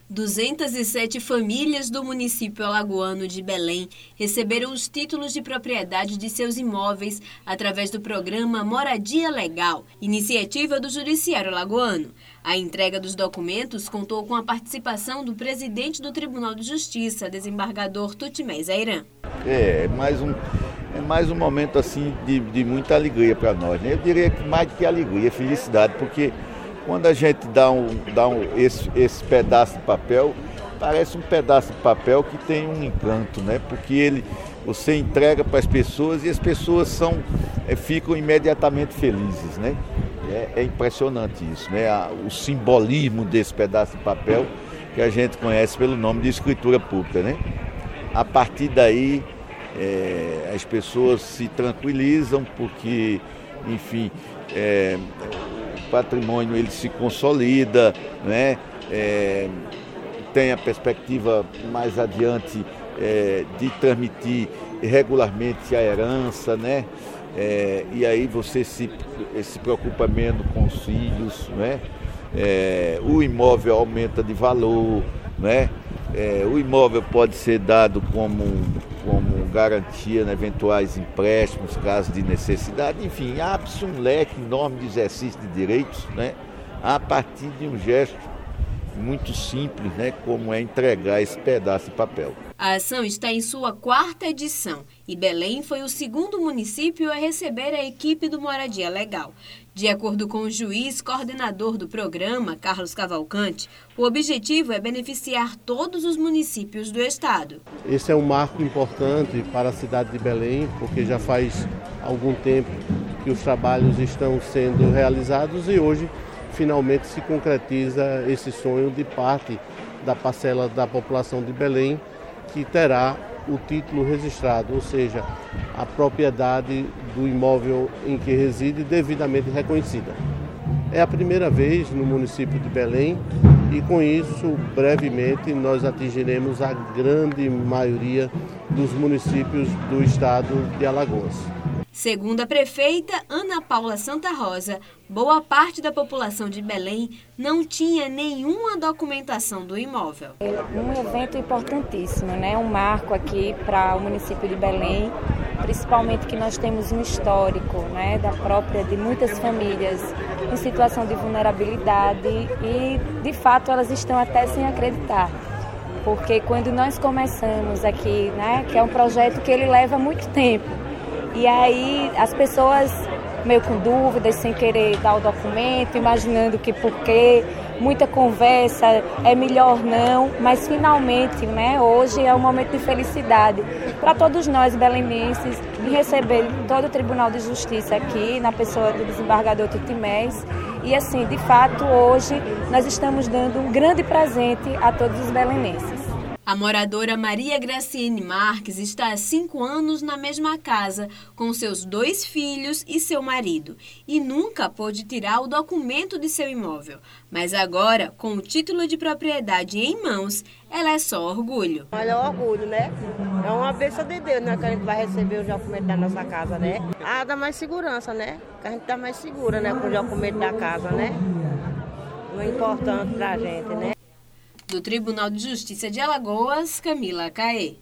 207 famílias do município alagoano de Belém receberam os títulos de propriedade de seus imóveis através do programa Moradia Legal, iniciativa do Judiciário Alagoano. A entrega dos documentos contou com a participação do presidente do Tribunal de Justiça, desembargador Tutimés Ayran. É mais um momento assim de muita alegria para nós, né? Eu diria que mais do que alegria, felicidade, porque quando a gente dá esse pedaço de papel, parece um pedaço de papel que tem um encanto, né? Porque você entrega para as pessoas e as pessoas ficam imediatamente felizes, né? É impressionante isso, né? O simbolismo desse pedaço de papel que a gente conhece pelo nome de escritura pública, né? A partir daí, as pessoas se tranquilizam porque, enfim, o patrimônio ele se consolida, né? Tem a perspectiva mais adiante de transmitir regularmente a herança, né? E aí você se preocupa menos com os filhos, né? O imóvel aumenta de valor, né? O imóvel pode ser dado como garantia em eventuais empréstimos, caso de necessidade, enfim, abre-se um leque enorme de exercício de direitos, né? A partir de um gesto muito simples, né? Como é entregar esse pedaço de papel. A ação está em sua 4ª edição e Belém foi o segundo município a receber a equipe do Moradia Legal. De acordo com o juiz coordenador do programa, Carlos Cavalcante, o objetivo é beneficiar todos os municípios do estado. Esse é um marco importante para a cidade de Belém, porque já faz algum tempo que os trabalhos estão sendo realizados e hoje finalmente se concretiza esse sonho de parte da parcela da população de Belém que terá o título registrado, ou seja, a propriedade do imóvel em que reside devidamente reconhecida. É a primeira vez no município de Belém e com isso, brevemente, nós atingiremos a grande maioria dos municípios do estado de Alagoas. Segundo a prefeita Ana Paula Santa Rosa, boa parte da população de Belém não tinha nenhuma documentação do imóvel. É um evento importantíssimo, né? Um marco aqui para o município de Belém, principalmente que nós temos um histórico, né, de muitas famílias em situação de vulnerabilidade e, de fato, elas estão até sem acreditar. Porque quando nós começamos aqui, né, que é um projeto que ele leva muito tempo, e aí as pessoas meio com dúvidas, sem querer dar o documento, imaginando que por quê, muita conversa, é melhor não, mas finalmente, né, hoje é um momento de felicidade para todos nós belenenses de receber todo o Tribunal de Justiça aqui, na pessoa do desembargador Tutimés. E assim, de fato, hoje nós estamos dando um grande presente a todos os belenenses. A moradora Maria Graciene Marques está há 5 anos na mesma casa com seus 2 filhos e seu marido e nunca pôde tirar o documento de seu imóvel. Mas agora, com o título de propriedade em mãos, ela é só orgulho. Olha, é orgulho, né? É uma bênção de Deus, né? Que a gente vai receber o documento da nossa casa, né? Dá mais segurança, né? Que a gente tá mais segura, né? Com o documento da casa, né? Não é importante pra gente, né? Do Tribunal de Justiça de Alagoas, Camila Caê.